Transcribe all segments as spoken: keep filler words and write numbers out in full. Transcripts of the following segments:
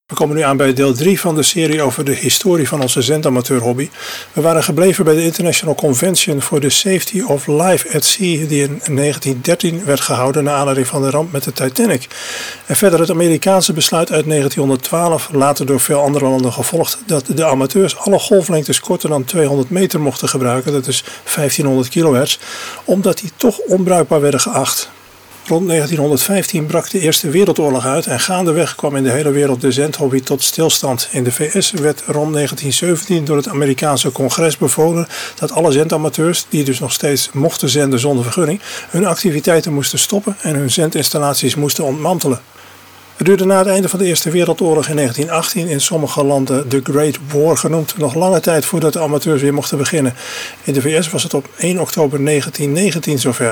We komen nu aan bij deel drie van de serie over de historie van onze zendamateurhobby. We waren gebleven bij de International Convention for the Safety of Life at Sea die in negentien dertien werd gehouden naar aanleiding van de ramp met de Titanic. En verder het Amerikaanse besluit uit negentienhonderdtwaalf, later door veel andere landen gevolgd, dat de amateurs alle golflengtes korter dan tweehonderd meter mochten gebruiken, dat is vijftienhonderd kilohertz, omdat die toch onbruikbaar werden geacht. Rond negentienhonderdvijftien brak de Eerste Wereldoorlog uit en gaandeweg kwam in de hele wereld de zendhobby tot stilstand. In de V S werd rond negentien zeventien door het Amerikaanse congres bevolen dat alle zendamateurs, die dus nog steeds mochten zenden zonder vergunning, hun activiteiten moesten stoppen en hun zendinstallaties moesten ontmantelen. Het duurde na het einde van de Eerste Wereldoorlog in negentien achttien, in sommige landen de Great War genoemd, nog lange tijd voordat de amateurs weer mochten beginnen. In de V S was het op één oktober negentien negentien zover.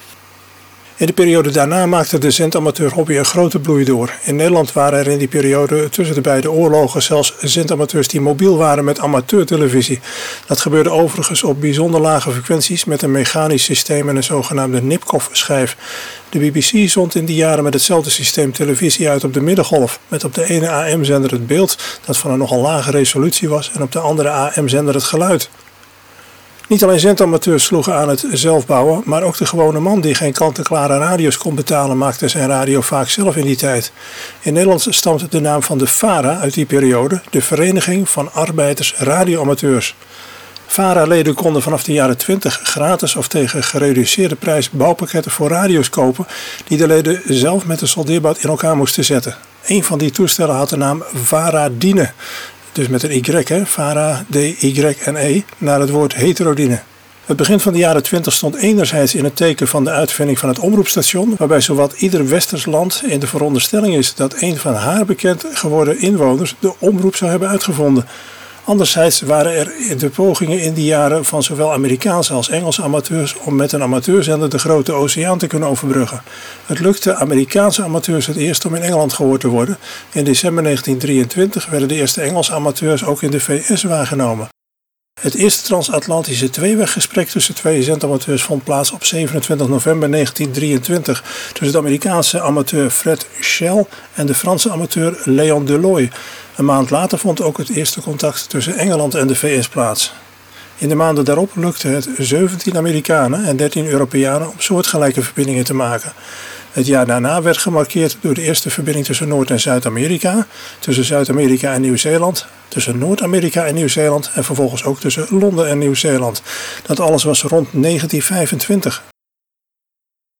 In de periode daarna maakte de zendamateurhobby een grote bloei door. In Nederland waren er in die periode tussen de beide oorlogen zelfs zendamateurs die mobiel waren met amateurtelevisie. Dat gebeurde overigens op bijzonder lage frequenties met een mechanisch systeem en een zogenaamde Nipkoff-schijf. De B B C zond in die jaren met hetzelfde systeem televisie uit op de middengolf, met op de ene A M-zender het beeld dat van een nogal lage resolutie was en op de andere A M-zender het geluid. Niet alleen zendamateurs sloegen aan het zelfbouwen, maar ook de gewone man die geen kant-en-klare radio's kon betalen maakte zijn radio vaak zelf in die tijd. In Nederland stamt de naam van de VARA uit die periode, de Vereniging van Arbeiders Radioamateurs. VARA-leden konden vanaf de jaren twintig gratis of tegen gereduceerde prijs bouwpakketten voor radio's kopen die de leden zelf met een soldeerbout in elkaar moesten zetten. Een van die toestellen had de naam Varadine. Dus met een Y, hè, Vara, D, Y en E, naar het woord heterodine. Het begin van de jaren twintig stond enerzijds in het teken van de uitvinding van het omroepstation, waarbij zowat ieder westers land in de veronderstelling is dat een van haar bekend geworden inwoners de omroep zou hebben uitgevonden. Anderzijds waren er de pogingen in die jaren van zowel Amerikaanse als Engelse amateurs om met een amateurzender de grote oceaan te kunnen overbruggen. Het lukte Amerikaanse amateurs het eerst om in Engeland gehoord te worden. In december negentien drieëntwintig werden de eerste Engelse amateurs ook in de V S waargenomen. Het eerste transatlantische tweeweggesprek tussen twee zendamateurs vond plaats op zevenentwintig november negentien drieëntwintig tussen de Amerikaanse amateur Fred Schell en de Franse amateur Léon Deloy. Een maand later vond ook het eerste contact tussen Engeland en de V S plaats. In de maanden daarop lukte het zeventien Amerikanen en dertien Europeanen om soortgelijke verbindingen te maken. Het jaar daarna werd gemarkeerd door de eerste verbinding tussen Noord- en Zuid-Amerika, tussen Zuid-Amerika en Nieuw-Zeeland, tussen Noord-Amerika en Nieuw-Zeeland en vervolgens ook tussen Londen en Nieuw-Zeeland. Dat alles was rond negentien vijfentwintig.